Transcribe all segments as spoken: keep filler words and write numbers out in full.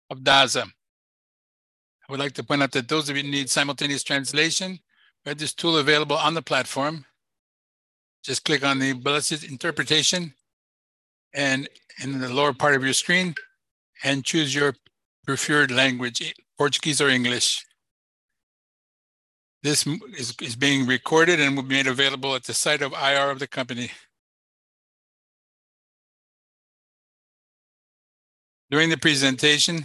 of Dasa. I would like to point out that those of you who need simultaneous translation, we have this tool available on the platform. Just click on the blessed interpretation and in the lower part of your screen and choose your preferred language, Portuguese or English. This is, is being recorded and will be made available at the site of I R of the company. During the presentation,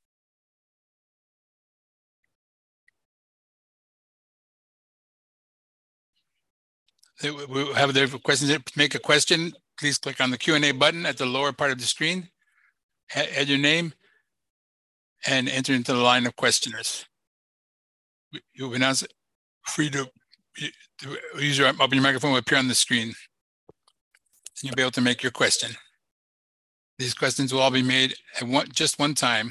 we have the questions. Make a question, please click on the Q and A button at the lower part of the screen, add your name, and enter into the line of questioners. You'll be announced free to, to use your open your microphone will appear on the screen. And you'll be able to make your question. These questions will all be made at one, just one time.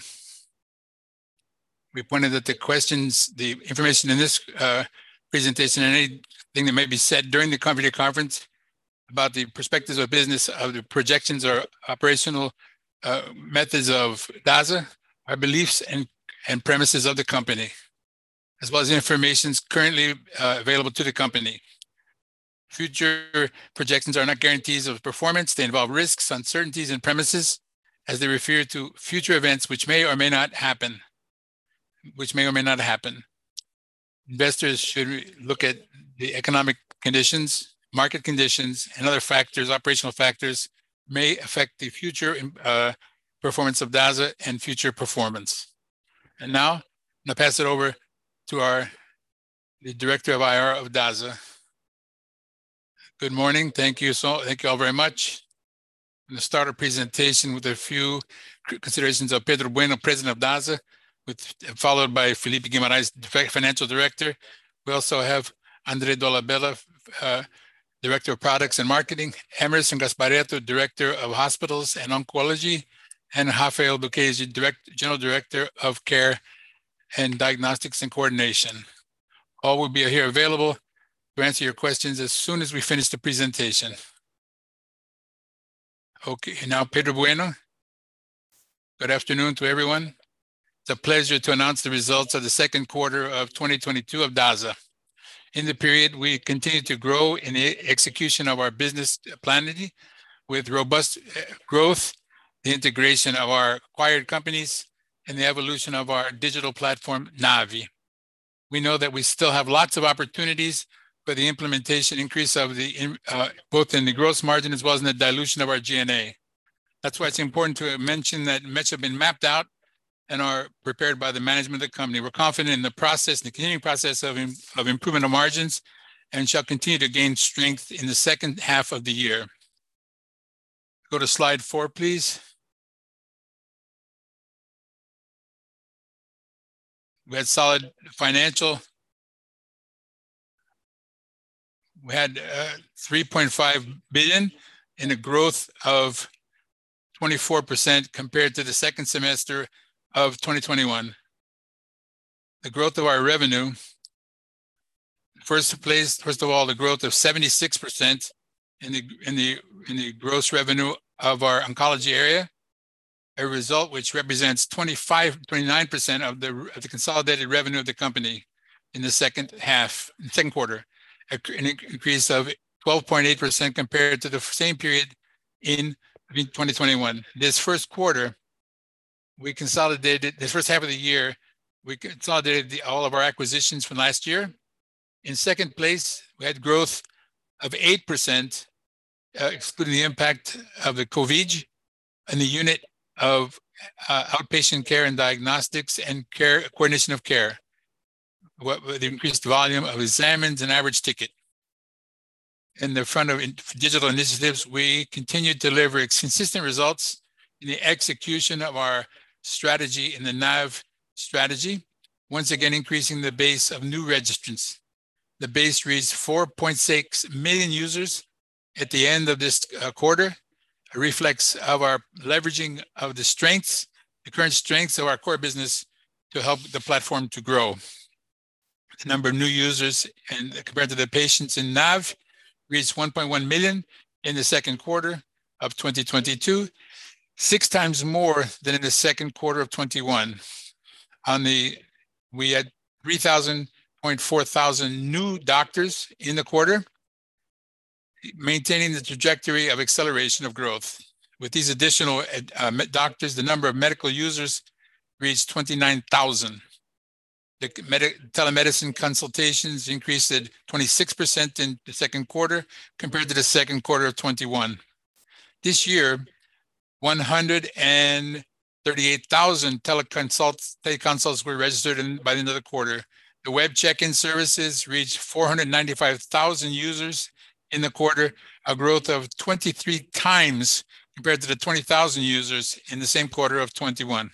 We pointed that the questions, the information in this uh, presentation, and anything that may be said during the video conference about the perspectives of business, of the projections or operational uh, methods of Dasa, our beliefs and, and premises of the company, as well as the information currently uh, available to the company. Future projections are not guarantees of performance. They involve risks, uncertainties, and premises as they refer to future events which may or may not happen, which may or may not happen. Investors should look at the economic conditions, market conditions, and other factors, operational factors, may affect the future uh, performance of Dasa and future performance. And now, I'm going to pass it over to our the Director of I R of Dasa. Good morning. Thank you so. Thank you all very much. I'm going to start our presentation with a few considerations of Pedro Bueno, President of Dasa, with followed by Felipe Guimarães, Financial Director. We also have André Dolabella, uh, Director of Products and Marketing, Emerson Gasparetto, Director of Hospitals and Oncology, and Rafael Lucchesi, Direct, General Director of Care and Diagnostics and Coordination. All will be here available to answer your questions as soon as we finish the presentation. Okay, now Pedro Bueno. Good afternoon to everyone. It's a pleasure to announce the results of the second quarter of twenty twenty-two of Dasa. In the period, we continue to grow in the execution of our business plan with robust growth, the integration of our acquired companies, and the evolution of our digital platform, Navi. We know that we still have lots of opportunities for the implementation increase of the, uh, both in the gross margin as well as in the dilution of our G and A. That's why it's important to mention that much have been mapped out and are prepared by the management of the company. We're confident in the process, the continuing process of, of improvement of margins, and shall continue to gain strength in the second half of the year. Go to slide four, please. We had solid financial. We had uh, three point five billion in a growth of twenty-four percent compared to the second semester of twenty twenty-one. The growth of our revenue, first place, first of all, the growth of seventy-six percent in the in the in the gross revenue of our oncology area, a result which represents twenty-five, twenty-nine percent of the of the consolidated revenue of the company in the second half, second quarter, an increase of twelve point eight percent compared to the same period in twenty twenty-one. This first quarter, we consolidated, this first half of the year, we consolidated the, all of our acquisitions from last year. In second place, we had growth of eight percent, uh, excluding the impact of the COVID, and the unit of uh, outpatient care and diagnostics and care coordination of care, what, with the increased volume of examines and average ticket. In the front of digital initiatives, we continue to deliver consistent results in the execution of our strategy in the Nav strategy, once again increasing the base of new registrants. The base reached four point six million users at the end of this uh, quarter, a reflex of our leveraging of the strengths, the current strengths of our core business to help the platform to grow. The number of new users and compared to the patients in Nav reached one point one million in the second quarter of twenty twenty-two, six times more than in the second quarter of twenty-one. On the, we had three thousand point four thousand new doctors in the quarter, maintaining the trajectory of acceleration of growth. With these additional uh, doctors, the number of medical users reached twenty-nine thousand. The telemedicine consultations increased at twenty-six percent in the second quarter compared to the second quarter of twenty-one. This year, one hundred thirty-eight thousand teleconsults, teleconsults were registered in, by the end of the quarter. The web check-in services reached four hundred ninety-five thousand users in the quarter, a growth of twenty-three times compared to the twenty thousand users in the same quarter of twenty-one.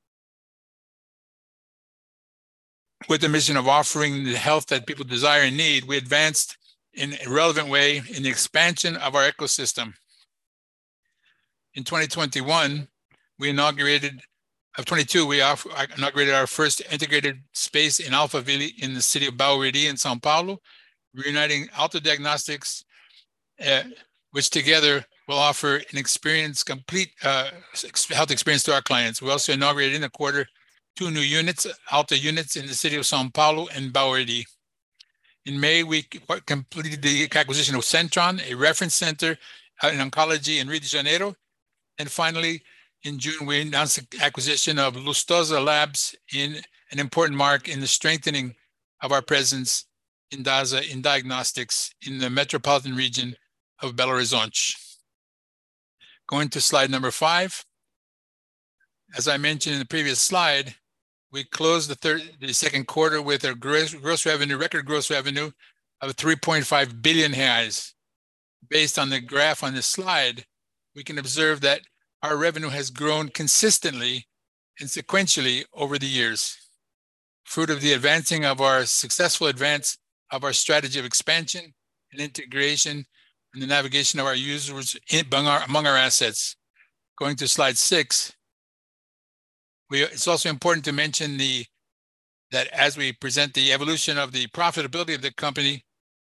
With the mission of offering the health that people desire and need, we advanced in a relevant way in the expansion of our ecosystem. In twenty twenty-one, we inaugurated, of twenty-two, we inaugurated our first integrated space in Alphaville in the city of Barueri in Sao Paulo, reuniting Alta Diagnostics, uh, which together will offer an experience, complete uh, health experience to our clients. We also inaugurated in the quarter two new units, Alta units in the city of Sao Paulo and Barueri. In May, we completed the acquisition of Centron, a reference center in oncology in Rio de Janeiro. And finally, in June, we announced the acquisition of Lustosa Labs, in an important mark in the strengthening of our presence in Dasa in diagnostics in the metropolitan region of Belo Horizonte. Going to slide number five. As I mentioned in the previous slide, we closed the, third, the second quarter with a gross, gross revenue, record gross revenue of three point five billion reais. Based on the graph on this slide, we can observe that our revenue has grown consistently and sequentially over the years, fruit of the advancing of our successful advance of our strategy of expansion and integration and the navigation of our users in, among, our, among our assets. Going to slide six, we, it's also important to mention the that as we present the evolution of the profitability of the company,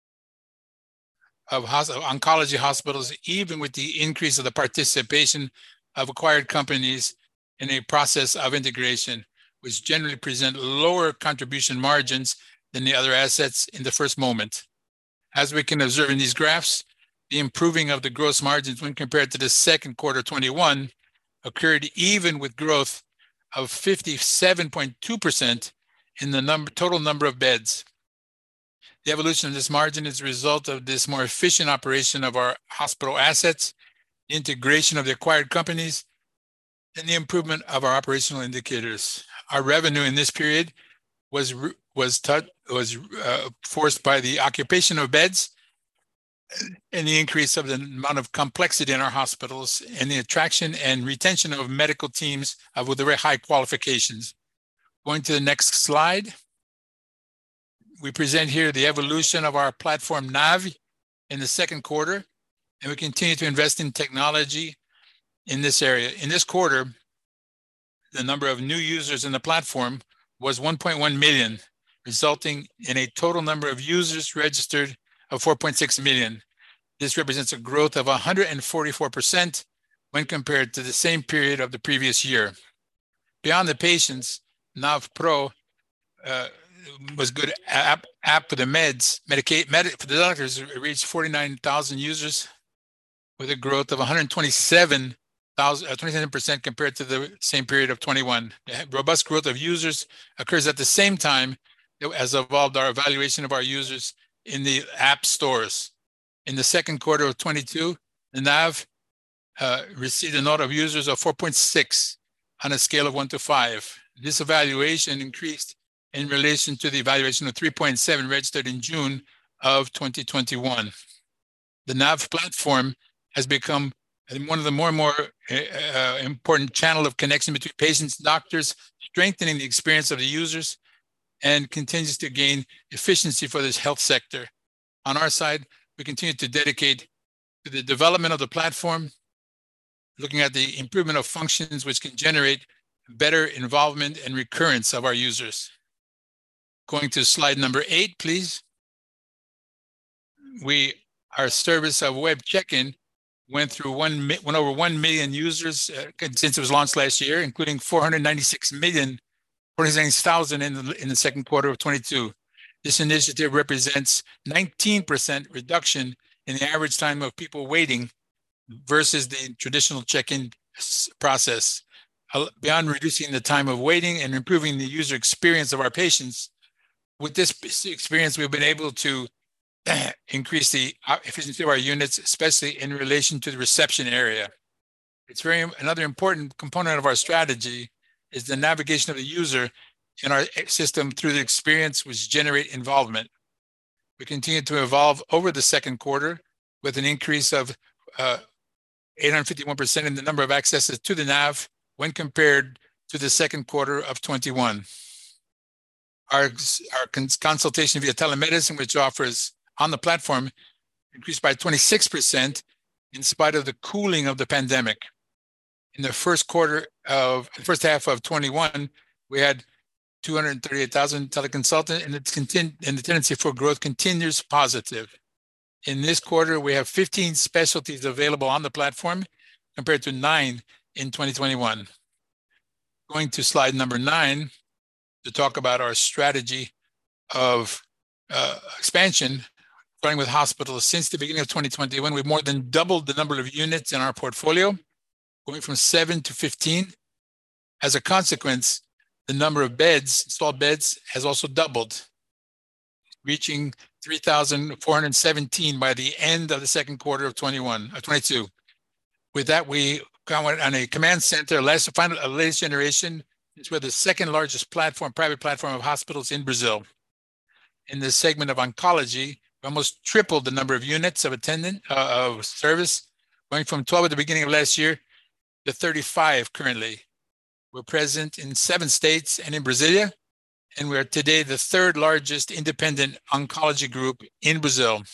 of, of oncology hospitals, even with the increase of the participation of acquired companies in a process of integration, which generally present lower contribution margins than the other assets in the first moment. As we can observe in these graphs, the improving of the gross margins when compared to the second quarter twenty-one occurred even with growth of fifty-seven point two percent in the number, total number of beds. The evolution of this margin is a result of this more efficient operation of our hospital assets, the integration of the acquired companies, and the improvement of our operational indicators. Our revenue in this period was was tut, was uh, forced by the occupation of beds and the increase of the amount of complexity in our hospitals and the attraction and retention of medical teams uh, with very high qualifications. Going to the next slide. We present here the evolution of our platform Nav in the second quarter, and we continue to invest in technology in this area. In this quarter, the number of new users in the platform was one point one million, resulting in a total number of users registered of four point six million. This represents a growth of one hundred forty-four percent when compared to the same period of the previous year. Beyond the patients, Nav Pro uh, was good app, app for the meds, Medicaid, med, for the doctors, it reached forty-nine thousand users with a growth of one hundred twenty-seven thousand, uh, twenty-seven percent compared to the same period of twenty-one. The robust growth of users occurs at the same time as evolved our evaluation of our users in the app stores. In the second quarter of twenty-two, the Nav uh, received a note of users of four point six on a scale of one to five. This evaluation increased in relation to the evaluation of three point seven registered in June of twenty twenty-one. The Nav platform has become one of the more and more uh, important channel of connection between patients and doctors, strengthening the experience of the users, and continues to gain efficiency for this health sector. On our side, we continue to dedicate to the development of the platform, looking at the improvement of functions which can generate better involvement and recurrence of our users. Going to slide number eight, please. We, our service of web check-in went through one, went over one million users uh, since it was launched last year, including four hundred ninety-six million, four hundred ninety-six thousand in the, in the second quarter of twenty-two. This initiative represents nineteen percent reduction in the average time of people waiting versus the traditional check-in process. Beyond reducing the time of waiting and improving the user experience of our patients, with this experience, we've been able to increase the efficiency of our units, especially in relation to the reception area. It's very another important component of our strategy is the navigation of the user in our system through the experience which generate involvement. We continue to evolve over the second quarter with an increase of uh, eight hundred fifty-one percent in the number of accesses to the Nav when compared to the second quarter of twenty-one. Our, our cons consultation via telemedicine, which offers on the platform, increased by twenty-six percent in spite of the cooling of the pandemic. In the first quarter of, the first half of twenty-one, we had two hundred thirty-eight thousand teleconsultants, and, it's continu and the tendency for growth continues positive. In this quarter, we have fifteen specialties available on the platform compared to nine in twenty twenty-one. Going to slide number nine to talk about our strategy of uh, expansion, starting with hospitals. Since the beginning of twenty twenty-one, we've more than doubled the number of units in our portfolio, going from seven to fifteen. As a consequence, the number of beds, installed beds, has also doubled, reaching three thousand four hundred seventeen by the end of the second quarter of twenty-one, uh, twenty-two. With that, we went on a command center, last, final, uh, latest generation. It's we're the second largest platform, private platform of hospitals in Brazil. In the segment of oncology, we almost tripled the number of units of attendant uh, of service, going from twelve at the beginning of last year to thirty-five currently. We're present in seven states and in Brasilia, and we are today the third largest independent oncology group in Brazil.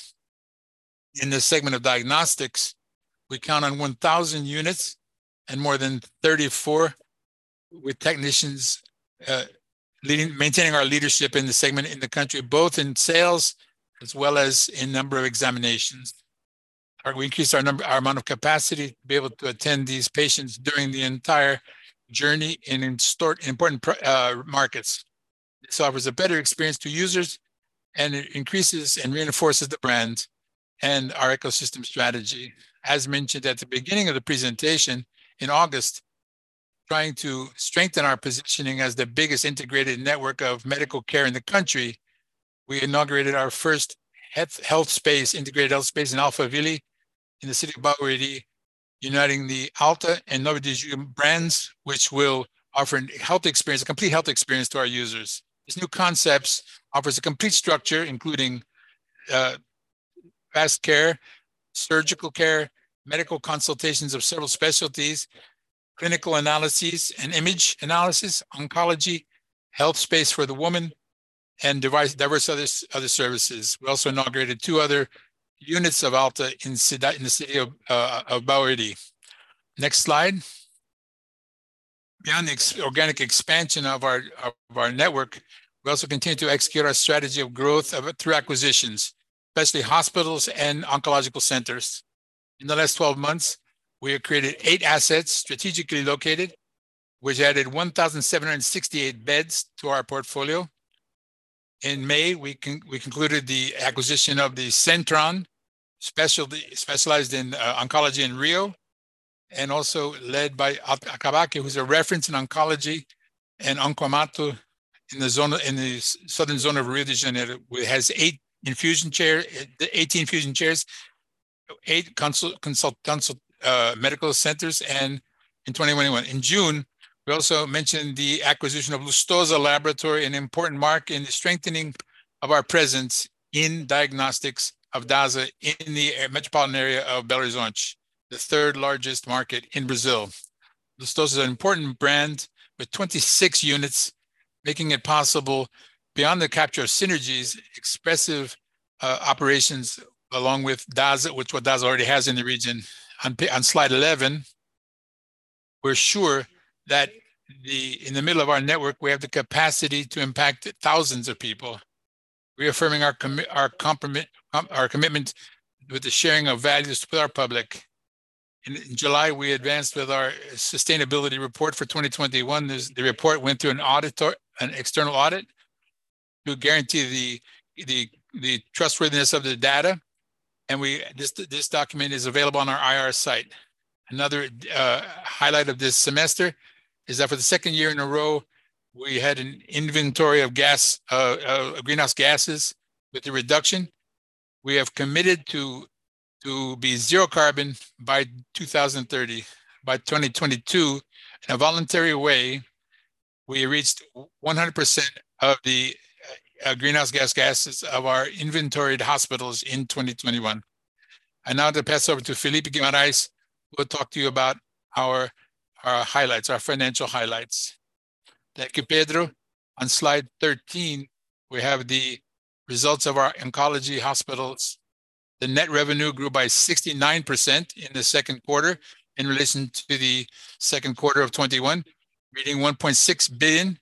In the segment of diagnostics, we count on one thousand units and more than thirty-four with technicians uh, leading, maintaining our leadership in the segment in the country, both in sales as well as in number of examinations. Our, we increased our number, our amount of capacity to be able to attend these patients during the entire journey in, in important uh, markets. This offers a better experience to users, and it increases and reinforces the brand and our ecosystem strategy. As mentioned at the beginning of the presentation, in August, trying to strengthen our positioning as the biggest integrated network of medical care in the country, we inaugurated our first health, health space, integrated health space in Alphaville in the city of Barueri, uniting the Alta and Nova de Julho brands, which will offer a health experience, a complete health experience to our users. This new concept offers a complete structure, including uh, fast care, surgical care, medical consultations of several specialties, clinical analyses and image analysis, oncology, health space for the woman, and diverse, diverse other, other services. We also inaugurated two other units of Alta in, in the city of, uh, of Barueri. Next slide. Beyond the ex organic expansion of our, of our network, we also continue to execute our strategy of growth of, through acquisitions, especially hospitals and oncological centers. In the last twelve months, we have created eight assets strategically located, which added one thousand seven hundred sixty-eight beds to our portfolio. In May, we, con we concluded the acquisition of the Centron, specialty, specialized in uh, oncology in Rio, and also led by Acabaque, who's a reference in oncology, and Oncoamato in the zone in the southern zone of Rio de Janeiro, which has eight infusion chairs, eighteen infusion chairs, eight consult, consult, consult uh, medical centers, and in twenty twenty-one. In June, we also mentioned the acquisition of Lustosa Laboratory, an important mark in the strengthening of our presence in diagnostics of Dasa in the metropolitan area of Belo Horizonte, the third largest market in Brazil. Lustosa is an important brand with twenty-six units, making it possible, beyond the capture of synergies, expressive uh, operations along with Dasa, which what Dasa already has in the region. On, on slide eleven, we're sure that the in the middle of our network, we have the capacity to impact thousands of people, reaffirming our, commi our, commitment, our commitment with the sharing of values with our public. In, in July, we advanced with our sustainability report for twenty twenty-one. There's, the report went through an auditor, an external audit to guarantee the, the, the trustworthiness of the data. And we this, this document is available on our I R site. Another uh, highlight of this semester is that for the second year in a row, we had an inventory of gas, uh, uh, greenhouse gases with the reduction. We have committed to to be zero carbon by two thousand thirty. By twenty twenty-two, in a voluntary way, we reached one hundred percent of the uh, greenhouse gas gases of our inventoried hospitals in twenty twenty-one. And now to pass over to Felipe Guimarães, who will talk to you about our, our highlights, our financial highlights. Thank you, Pedro. On slide thirteen, we have the results of our oncology hospitals. The net revenue grew by sixty-nine percent in the second quarter in relation to the second quarter of twenty-one, reaching one point six billion,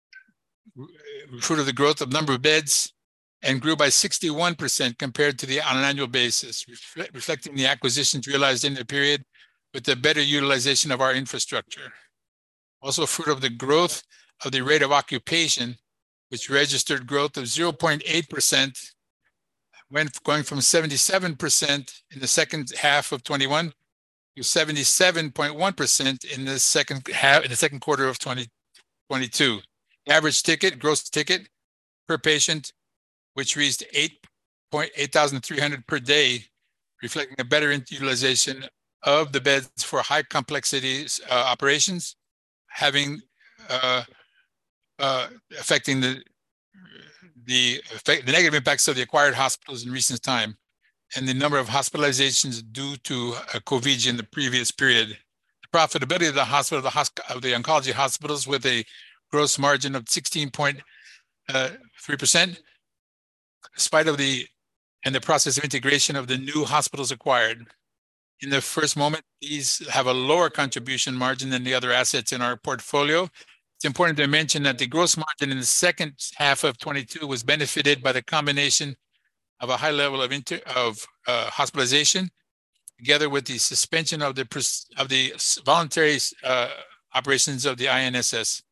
fruit of the growth of number of beds, and grew by sixty-one percent compared to the on an annual basis, reflect, reflecting the acquisitions realized in the period with the better utilization of our infrastructure. Also fruit of the growth of the rate of occupation, which registered growth of zero point eight percent, went going from seventy-seven percent in the second half of twenty-one to seventy-seven point one percent in the second half in the second quarter of twenty twenty-two. Average ticket, gross ticket per patient, which reached eight thousand three hundred per day, reflecting a better utilization of the beds for high complexity uh, operations, having uh, uh, affecting the the, effect, the negative impacts of the acquired hospitals in recent time, and the number of hospitalizations due to uh, COVID in the previous period. The profitability of the hospital, the hosp of the oncology hospitals, with a gross margin of sixteen point three percent, in spite of the and the process of integration of the new hospitals acquired. In the first moment, these have a lower contribution margin than the other assets in our portfolio. It's important to mention that the gross margin in the second half of twenty-two was benefited by the combination of a high level of inter, of uh, hospitalization, together with the suspension of the of the voluntary uh, operations of the I N S S.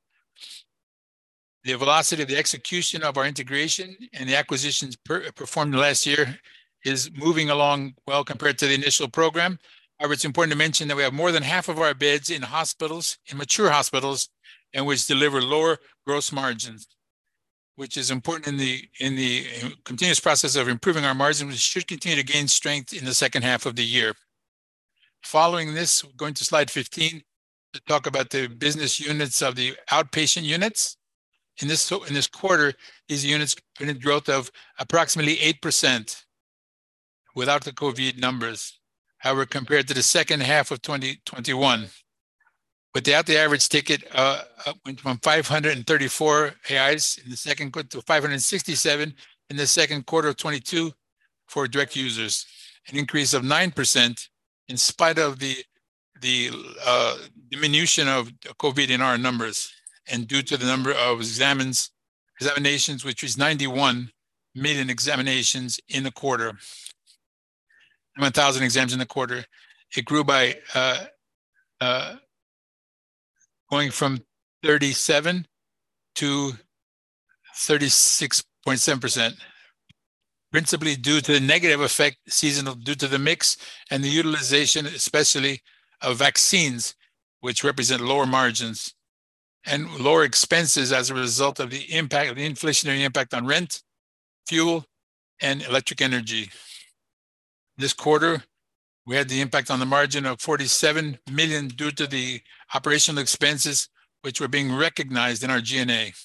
The velocity of the execution of our integration and the acquisitions per, performed last year is moving along well compared to the initial program. However, it's important to mention that we have more than half of our beds in hospitals, in mature hospitals, and which deliver lower gross margins, which is important in the in the continuous process of improving our margins, which should continue to gain strength in the second half of the year. Following this, going to slide fifteen to talk about the business units of the outpatient units. In this in this quarter, these units had growth of approximately eight percent without the COVID numbers. However, compared to the second half of twenty twenty-one. Without the average ticket, uh, went from five hundred thirty-four reais in the second quarter to five hundred sixty-seven in the second quarter of twenty-two for direct users, an increase of nine percent in spite of the the uh, diminution of COVID in our numbers, and due to the number of examines, examinations, which was ninety-one million examinations in the quarter, one thousand exams in the quarter. It grew by uh, uh, going from thirty-seven to thirty-six point seven percent, principally due to the negative effect seasonal due to the mix and the utilization, especially of vaccines, which represent lower margins, and lower expenses as a result of the impact of the inflationary impact on rent, fuel, and electric energy. This quarter, we had the impact on the margin of forty-seven million due to the operational expenses, which were being recognized in our G N A.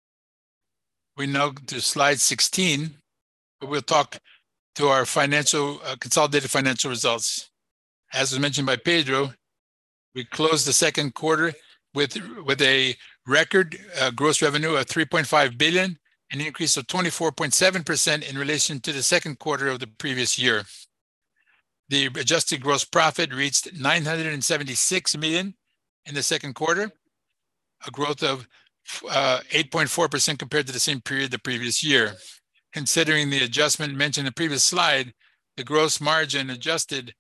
We now go to slide sixteen, where we'll talk to our financial, uh, consolidated financial results. As was mentioned by Pedro, we closed the second quarter with, with a record uh, gross revenue of three point five billion, an increase of twenty-four point seven percent in relation to the second quarter of the previous year. The adjusted gross profit reached nine hundred seventy-six million in the second quarter, a growth of uh, eight point four percent compared to the same period the previous year. Considering the adjustment mentioned in the previous slide, the gross margin adjusted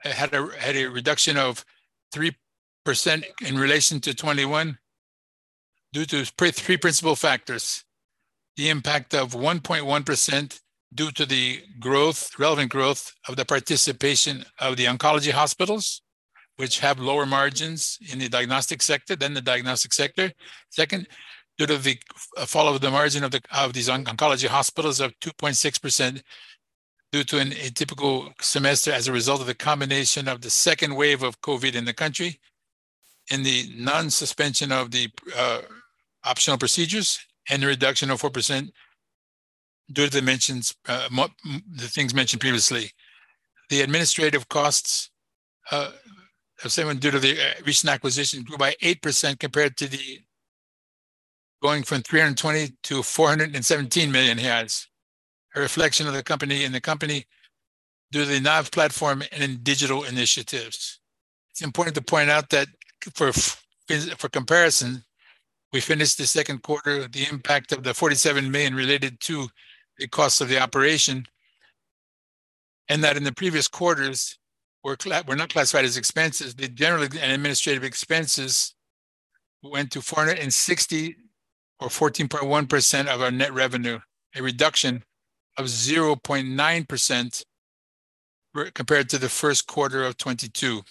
had a had a reduction of three percent in relation to twenty-one due to three principal factors. The impact of one point one percent due to the growth, relevant growth of the participation of the oncology hospitals, which have lower margins in the diagnostic sector than the diagnostic sector. Second, due to the fall of the margin of the of these oncology hospitals of two point six percent due to an atypical semester as a result of the combination of the second wave of COVID in the country and the non-suspension of the uh, optional procedures and the reduction of four percent due to the mentions, uh, the things mentioned previously. The administrative costs uh, of seven due to the recent acquisition grew by eight percent compared to the going from three hundred twenty to four hundred seventeen million reais, a reflection of the company and the company due to the N A V platform and in digital initiatives. It's important to point out that for, for comparison, we finished the second quarter, the impact of the forty-seven million related to the cost of the operation, and that in the previous quarters were, were not classified as expenses. The general and administrative expenses went to four hundred sixty or fourteen point one percent of our net revenue, a reduction of zero point nine percent compared to the first quarter of twenty-two.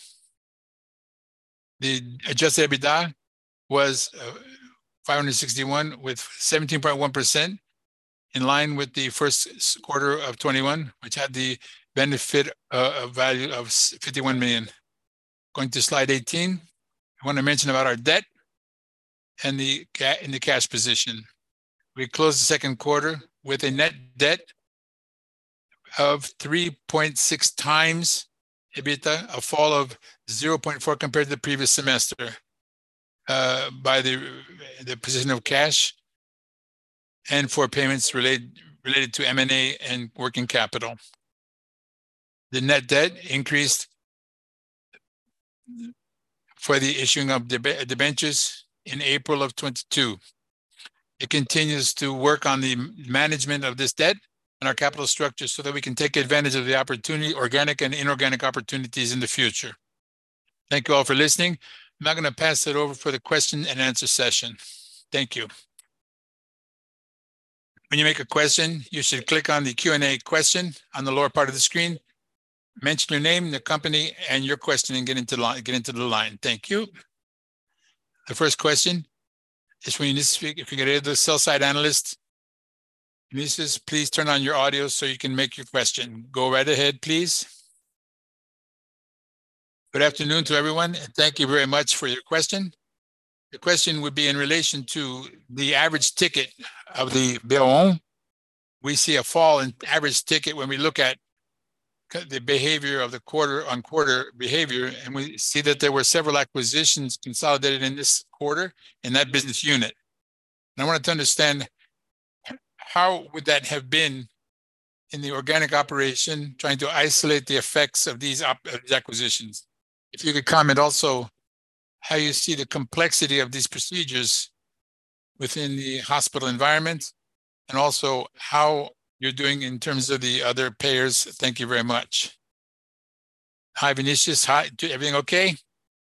The adjusted EBITDA was uh, five hundred sixty-one with seventeen point one percent, in line with the first quarter of twenty-one, which had the benefit uh, of value of fifty-one million. Going to slide eighteen, I want to mention about our debt and the in the cash position. We closed the second quarter with a net debt of three point six times EBITDA, a fall of zero point four compared to the previous semester uh, by the, the position of cash and for payments related, related to M and A and working capital. The net debt increased for the issuing of debentures in April of twenty-two. It continues to work on the management of this debt and our capital structure so that we can take advantage of the opportunity, organic and inorganic opportunities in the future. Thank you all for listening. I'm now going to pass it over for the question and answer session. Thank you. When you make a question, you should click on the Q and A question on the lower part of the screen. Mention your name, the company, and your question, and get into the line. Get into the line. Thank you. The first question is when you need to speak. If you get the sell side analyst, Vinicius, please turn on your audio so you can make your question. Go right ahead, please. Good afternoon to everyone, and thank you very much for your question. The question would be in relation to the average ticket of the Bellon. We see a fall in average ticket when we look at the behavior of the quarter on quarter behavior, and we see that there were several acquisitions consolidated in this quarter in that business unit. And I wanted to understand how would that have been in the organic operation, trying to isolate the effects of these, of these acquisitions. If you could comment also how you see the complexity of these procedures within the hospital environment, and also how you're doing in terms of the other payers. Thank you very much. Hi, Vinicius. Hi, everything okay?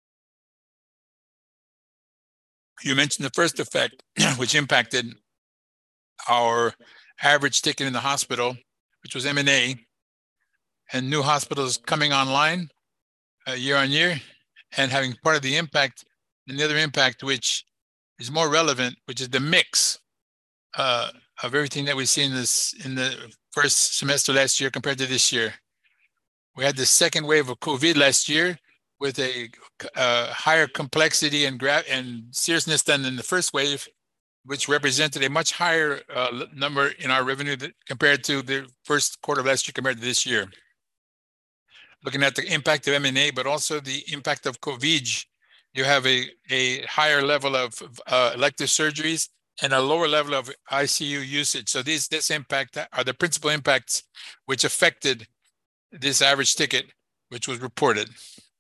You mentioned the first effect, which impacted our average ticket in the hospital, which was M and A, and new hospitals coming online uh, year on year, and having part of the impact, and the other impact, which is more relevant, which is the mix uh, of everything that we see in this in the first semester last year compared to this year. We had the second wave of COVID last year with a uh, higher complexity and gra and seriousness than in the first wave, which represented a much higher uh, number in our revenue that, compared to the first quarter of last year compared to this year. Looking at the impact of M and A, but also the impact of COVID, you have a, a higher level of uh, elective surgeries and a lower level of I C U usage. So these this impact are the principal impacts which affected this average ticket, which was reported.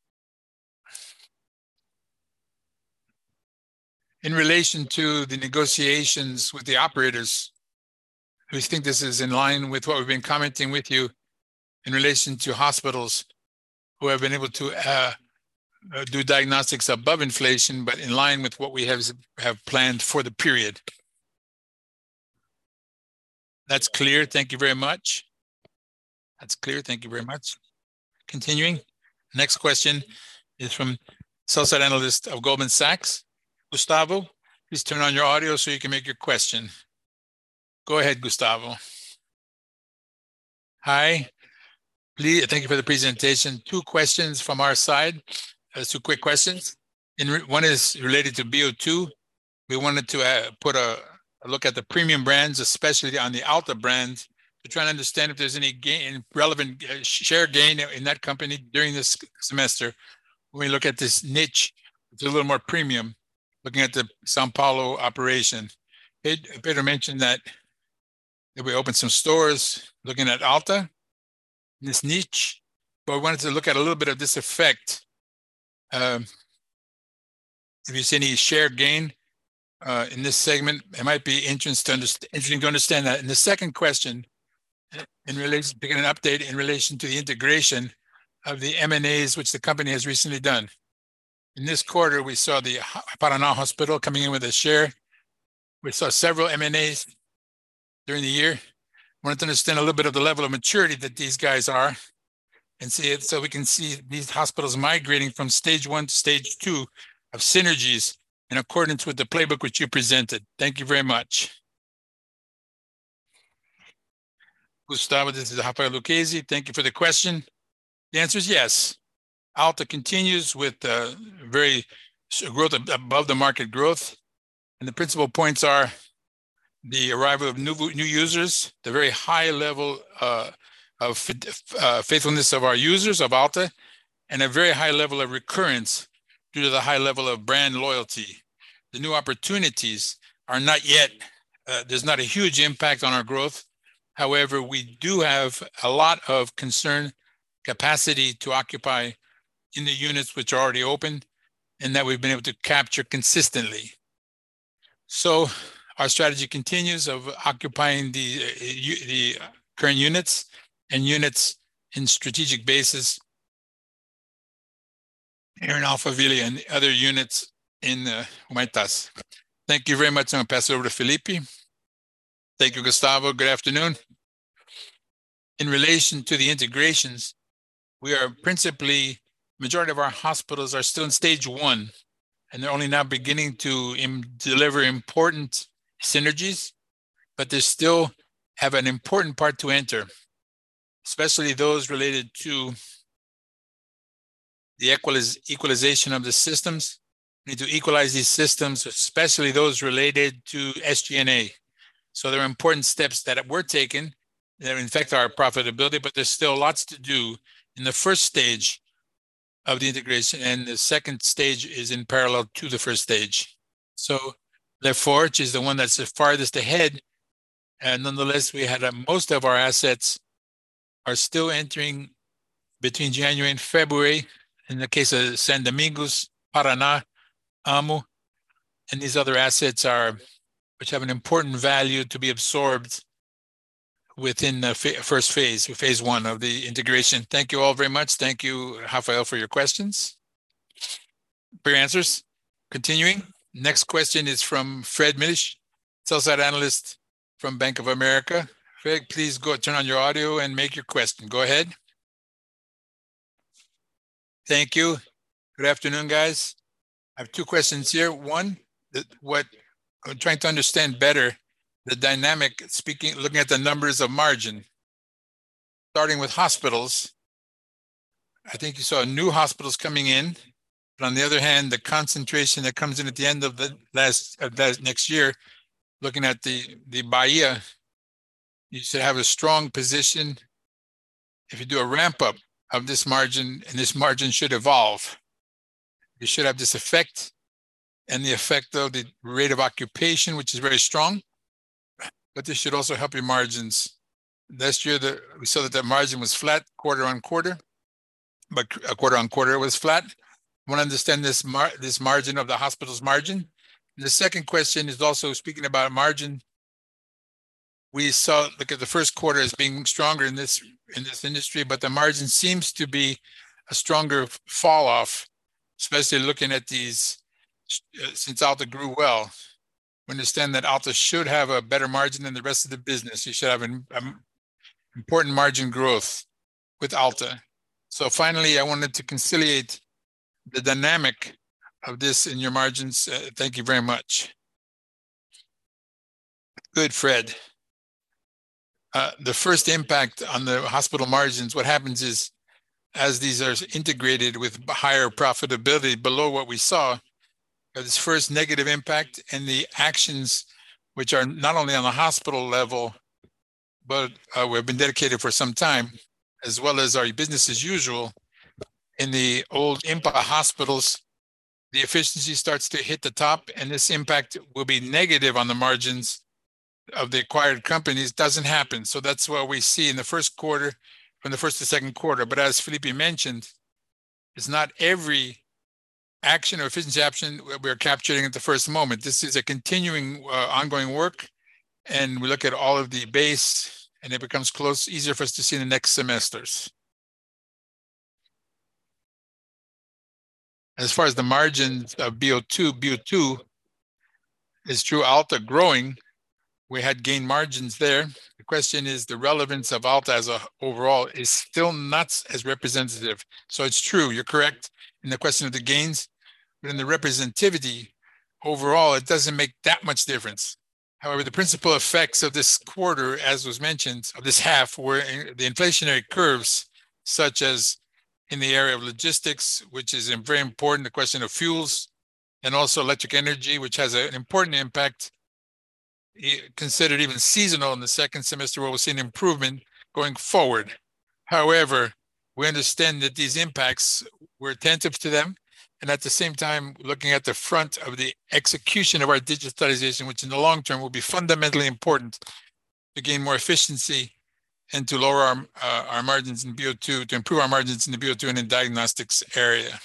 In relation to the negotiations with the operators, we think this is in line with what we've been commenting with you in relation to hospitals. who have been able to uh, uh, do diagnostics above inflation, but in line with what we have, have planned for the period. That's clear. Thank you very much. That's clear. Thank you very much. Continuing. Next question is from sell-side analyst of Goldman Sachs. Gustavo, please turn on your audio so you can make your question. Go ahead, Gustavo. Hi. Please, thank you for the presentation. Two questions from our side. Uh, two quick questions. In one is related to B O two. We wanted to uh, put a, a look at the premium brands, especially on the Alta brand, to try and understand if there's any gain, relevant uh, share gain in that company during this semester. When we look at this niche, it's a little more premium, looking at the Sao Paulo operation. Pedro mentioned that, that we opened some stores looking at Alta, this niche, but we wanted to look at a little bit of this effect. Um, if you see any share gain uh, in this segment, it might be interesting to, understand, interesting to understand that. And the second question, in relation to get an update in relation to the integration of the M and As which the company has recently done. In this quarter, we saw the Paraná Hospital coming in with a share. We saw several M and As during the year. I wanted to understand a little bit of the level of maturity that these guys are, and see it so we can see these hospitals migrating from stage one to stage two of synergies in accordance with the playbook which you presented. Thank you very much. Gustavo, this is Rafael Lucchesi. Thank you for the question. The answer is yes. Alta continues with uh, very growth above the market growth. And the principal points are the arrival of new, new users, the very high level uh, of uh, faithfulness of our users of Alta, and a very high level of recurrence due to the high level of brand loyalty. The new opportunities are not yet, uh, there's not a huge impact on our growth. However, we do have a lot of concern capacity to occupy in the units which are already open and that we've been able to capture consistently. So our strategy continues of occupying the, uh, the current units and units in strategic basis here in Alphaville and other units in uh, Humaitas. Thank you very much. I'm going to pass it over to Felipe. Thank you, Gustavo. Good afternoon. In relation to the integrations, we are principally, majority of our hospitals are still in stage one, and they're only now beginning to im- deliver important synergies, but they still have an important part to enter, especially those related to the equaliz- equalization of the systems. We need to equalize these systems, especially those related to S G and A. So there are important steps that were taken that affect our profitability, but there's still lots to do in the first stage of the integration, and the second stage is in parallel to the first stage. So Laforge is the one that's the farthest ahead, and nonetheless, we had a, most of our assets are still entering between January and February. In the case of San Domingos, Paraná, Amo, and these other assets are, which have an important value to be absorbed within the fa- first phase, phase one of the integration. Thank you all very much. Thank you, Rafael, for your questions, for your answers. Continuing, next question is from Fred Milish, sell-side analyst from Bank of America. Fred, please go turn on your audio and make your question. Go ahead. Thank you. Good afternoon, guys. I have two questions here. One, that what I'm trying to understand better the dynamic, speaking, looking at the numbers of margin, starting with hospitals. I think you saw new hospitals coming in, but on the other hand, the concentration that comes in at the end of the last of that next year, looking at the the Bahia, you should have a strong position. If you do a ramp up of this margin, and this margin should evolve, you should have this effect, and the effect of the rate of occupation, which is very strong. But this should also help your margins. Last year, the, we saw that the margin was flat quarter on quarter, but a quarter on quarter it was flat. I want to understand this mar this margin of the hospital's margin. And the second question is also speaking about margin. We saw, look at the first quarter as being stronger in this in this industry, but the margin seems to be a stronger fall off, especially looking at these, uh, since Alta grew well. We understand that Alta should have a better margin than the rest of the business. You should have an um, important margin growth with Alta. So finally, I wanted to conciliate the dynamic of this in your margins. Uh, thank you very much. Good, Fred. Uh, the first impact on the hospital margins, what happens is, as these are integrated with higher profitability below what we saw, this first negative impact and the actions which are not only on the hospital level, but uh, we've been dedicated for some time, as well as our business as usual. In the old I M P A hospitals, the efficiency starts to hit the top, and this impact will be negative on the margins of the acquired companies. Doesn't happen. So that's what we see in the first quarter, from the first to second quarter. But as Felipe mentioned, it's not every action or efficiency action we're capturing at the first moment. This is a continuing, uh, ongoing work, and we look at all of the base, and it becomes close, easier for us to see in the next semesters. As far as the margins of B O two, B O two is true, Alta growing. We had gained margins there. The question is, the relevance of Alta as a overall is still not as representative. So it's true, you're correct in the question of the gains, but in the representativity overall, it doesn't make that much difference. However, the principal effects of this quarter, as was mentioned, of this half, were the inflationary curves, such as in the area of logistics, which is very important, the question of fuels, and also electric energy, which has an important impact, considered even seasonal in the second semester, where we'll see an improvement going forward. However, we understand that these impacts, we're attentive to them, and at the same time, looking at the front of the execution of our digitalization, which in the long term will be fundamentally important to gain more efficiency and to lower our, uh, our margins in B O two, to improve our margins in the B O two and in diagnostics area.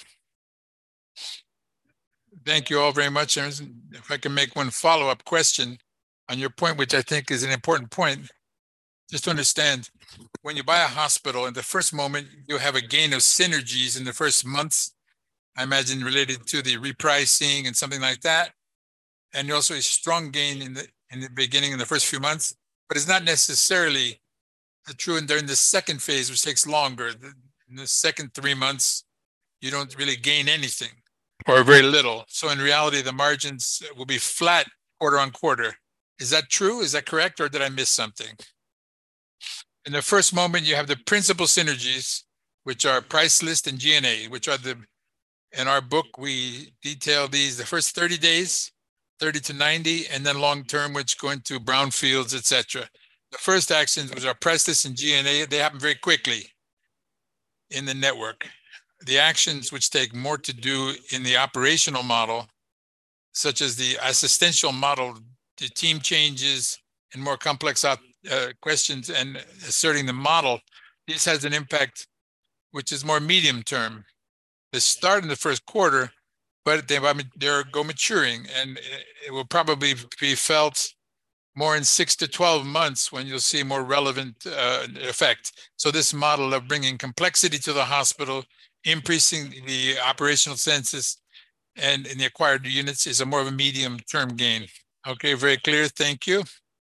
Thank you all very much. If I can make one follow-up question on your point, which I think is an important point, just to understand, when you buy a hospital, in the first moment, you have a gain of synergies in the first months, I imagine related to the repricing and something like that. And also a strong gain in the in the beginning, in the first few months, but it's not necessarily true during the second phase, which takes longer. In the second three months, you don't really gain anything or very little. So in reality, the margins will be flat quarter on quarter. Is that true? Is that correct? Or did I miss something? In the first moment, you have the principal synergies, which are price list and G N A, which are the, in our book, we detail these the first thirty days, thirty to ninety, and then long-term, which go into brownfields, et cetera. The first actions, which are price list and G N A, they happen very quickly in the network. The actions which take more to do in the operational model, such as the assistential model, the team changes and more complex uh, questions and asserting the model, this has an impact which is more medium term. They start in the first quarter, but they they're go maturing, and it will probably be felt more in six to twelve months when you'll see more relevant uh, effect. So this model of bringing complexity to the hospital, increasing the operational census, and in the acquired units is a more of a medium-term gain. Okay, very clear. Thank you.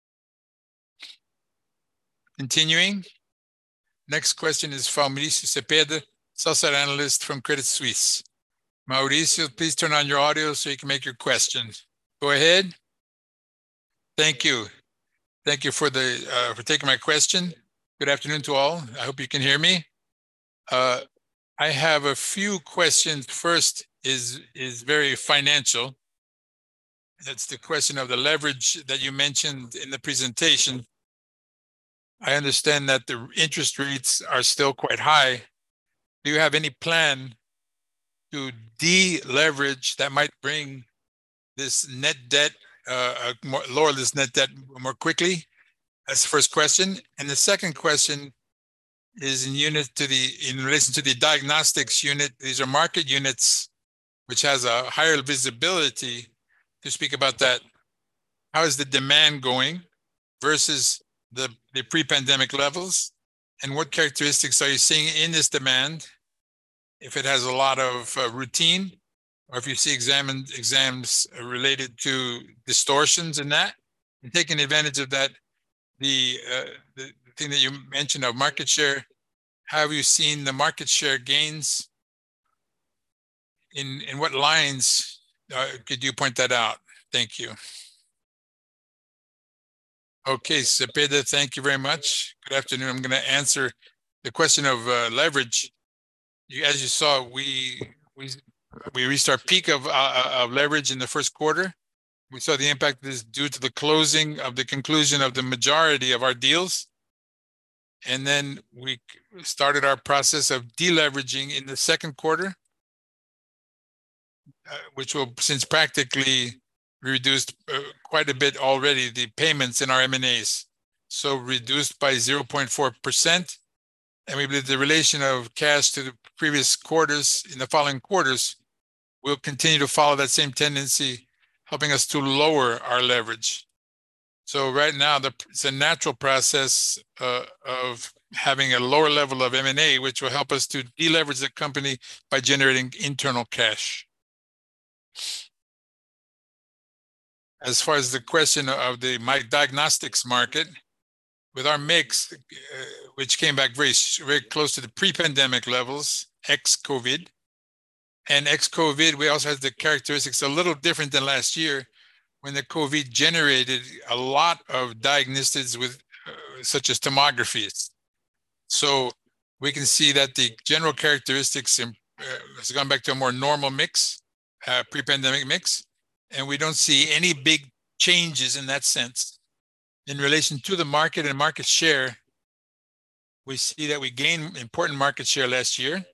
Continuing. Next question is from Mauricio Cepeda, sell-side analyst from Credit Suisse. Mauricio, please turn on your audio so you can make your question. Go ahead. Thank you. Thank you for the uh, for taking my question. Good afternoon to all. I hope you can hear me. Uh, I have a few questions. First is is very financial. That's the question of the leverage that you mentioned in the presentation. I understand that the interest rates are still quite high. Do you have any plan to de-leverage that might bring this net debt, uh, more, lower this net debt more quickly? That's the first question. And the second question is in unit to the in relation to the diagnostics unit. These are market units which has a higher visibility. To speak about that, how is the demand going versus the, the pre-pandemic levels? And what characteristics are you seeing in this demand? if it has a lot of uh, routine, or if you see exam exams related to distortions in that, and taking advantage of that, the, uh, the thing that you mentioned of market share, how have you seen the market share gains? In, in what lines uh, could you point that out? Thank you. Okay, Cepeda, thank you very much. Good afternoon. I'm going to answer the question of uh, leverage. You, as you saw, we we we reached our peak of uh, of leverage in the first quarter. We saw the impact of this due to the closing of the conclusion of the majority of our deals, and then we started our process of deleveraging in the second quarter, uh, which will since practically reduced uh, quite a bit already the payments in our M and As, so reduced by zero point four percent. And we believe the relation of cash to the previous quarters in the following quarters will continue to follow that same tendency, helping us to lower our leverage. So right now, the, it's a natural process uh, of having a lower level of M and A, which will help us to deleverage the company by generating internal cash. As far as the question of the diagnostics market, with our mix, uh, which came back very, very close to the pre-pandemic levels, ex-COVID, and ex-COVID, we also had the characteristics a little different than last year, when the COVID generated a lot of diagnoses with, uh, such as tomographies. So we can see that the general characteristics in, uh, has gone back to a more normal mix, uh, pre-pandemic mix, and we don't see any big changes in that sense. In relation to the market and market share, we see that we gained important market share last year,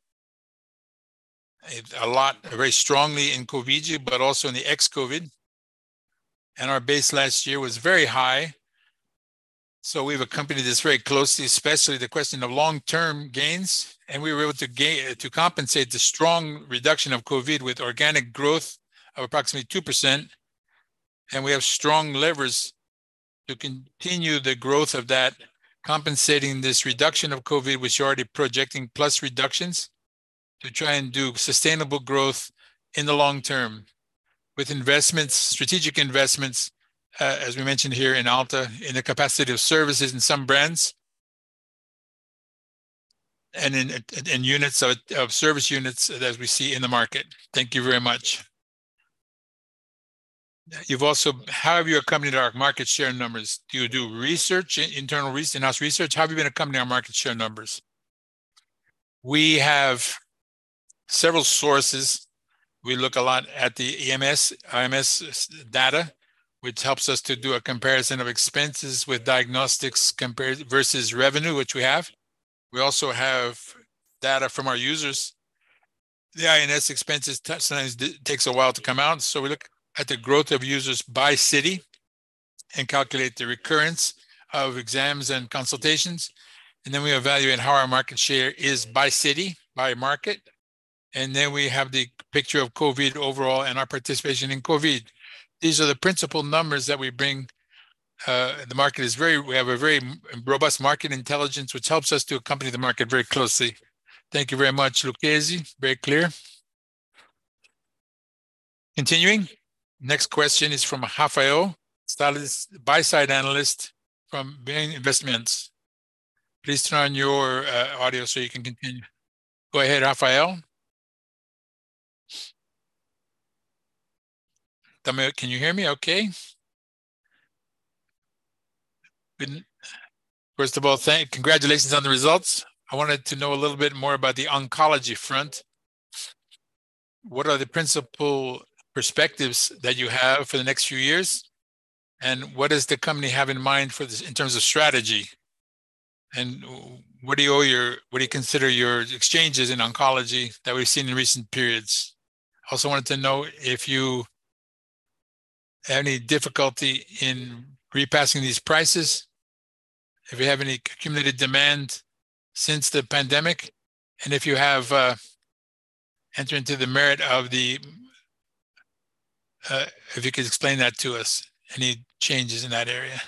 a lot, very strongly in COVID, but also in the ex-COVID. And our base last year was very high. So we've accompanied this very closely, especially the question of long-term gains. And we were able to gain, to compensate the strong reduction of COVID with organic growth of approximately two percent. And we have strong levers to continue the growth of that, compensating this reduction of COVID, which you're already projecting, plus reductions, to try and do sustainable growth in the long term with investments, strategic investments, uh, as we mentioned here in Alta, in the capacity of services in some brands, and in, in units of, of service units as we see in the market. Thank you very much. You've also, how have you accompanied our market share numbers? Do you do research, internal research, in-house research? How have you been accompanying our market share numbers? We have several sources. We look a lot at the E M S, I M S data, which helps us to do a comparison of expenses with diagnostics compared versus revenue, which we have. We also have data from our users. The I N S expenses sometimes takes a while to come out, so we look at the growth of users by city and calculate the recurrence of exams and consultations. And then we evaluate how our market share is by city, by market. And then we have the picture of COVID overall and our participation in COVID. These are the principal numbers that we bring. Uh, the market is very, we have a very robust market intelligence, which helps us to accompany the market very closely. Thank you very much, Lucchesi. Very clear. Continuing. Next question is from Rafael, buy-side analyst from Bain Investments. Please turn on your uh, audio so you can continue. Go ahead, Rafael. Can you hear me okay? Good. First of all, thank, congratulations on the results. I wanted to know a little bit more about the oncology front. What are the principal perspectives that you have for the next few years? And what does the company have in mind for this in terms of strategy? And what do you owe your, what do you consider your exchanges in oncology that we've seen in recent periods? I also wanted to know if you have any difficulty in repassing these prices, if you have any accumulated demand since the pandemic, and if you have uh, entered into the merit of the, uh, if you could explain that to us, any changes in that area.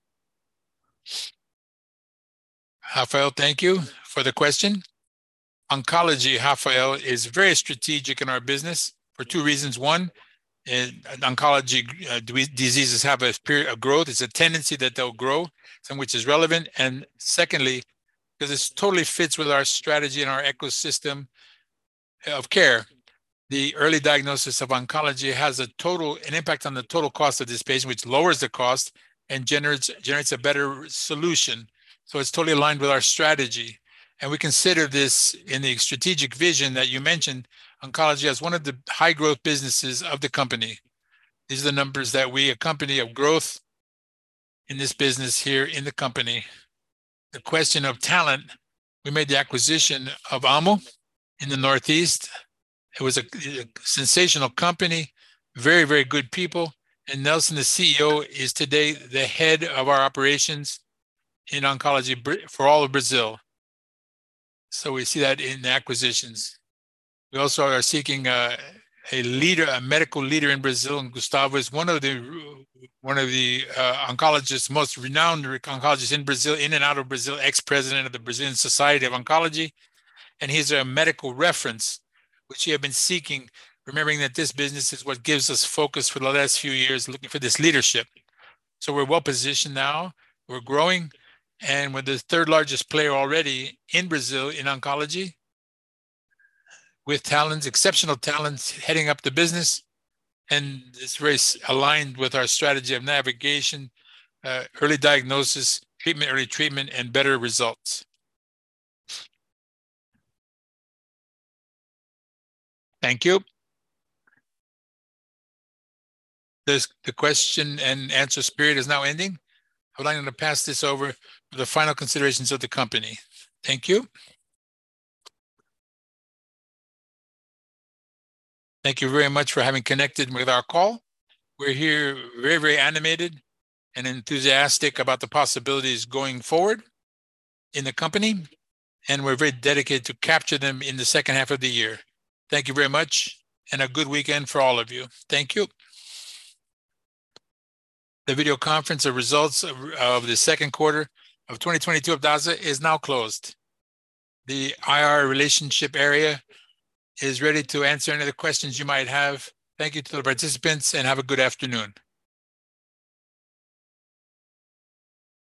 Rafael, thank you for the question. oncology, Rafael, is very strategic in our business for two reasons. One, in oncology uh, diseases have a period of growth. It's a tendency that they'll grow, some which is relevant. And secondly, because it totally fits with our strategy and our ecosystem of care. The early diagnosis of oncology has a total an impact on the total cost of this patient, which lowers the cost and generates generates a better solution. So it's totally aligned with our strategy. And we consider this in the strategic vision that you mentioned, oncology as one of the high growth businesses of the company. These are the numbers that we, a company of growth in this business here in the company. The question of talent, we made the acquisition of Amo in the Northeast. It was a, a sensational company, very, very good people. And Nelson, the C E O, is today the head of our operations in oncology for all of Brazil. So we see that in the acquisitions. We also are seeking a, a leader, a medical leader in Brazil, and Gustavo is one of the one of the uh, oncologists, most renowned oncologists in Brazil, in and out of Brazil, ex-president of the Brazilian Society of Oncology, and he's a medical reference, which we have been seeking, remembering that this business is what gives us focus for the last few years, looking for this leadership. So we're well positioned now, we're growing, and we're the third largest player already in Brazil in oncology, with talents, exceptional talents heading up the business. And it's very aligned with our strategy of navigation, uh, early diagnosis, treatment, early treatment, and better results. Thank you. This, the question and answer period is now ending. I would like to pass this over for the final considerations of the company. Thank you. Thank you very much for having connected with our call. We're here very, very animated and enthusiastic about the possibilities going forward in the company, and we're very dedicated to capture them in the second half of the year. Thank you very much, and a good weekend for all of you. Thank you. The video conference of results of, of the second quarter of twenty twenty-two of Dasa is now closed. The I R relationship area is ready to answer any of the questions you might have. Thank you to the participants and have a good afternoon.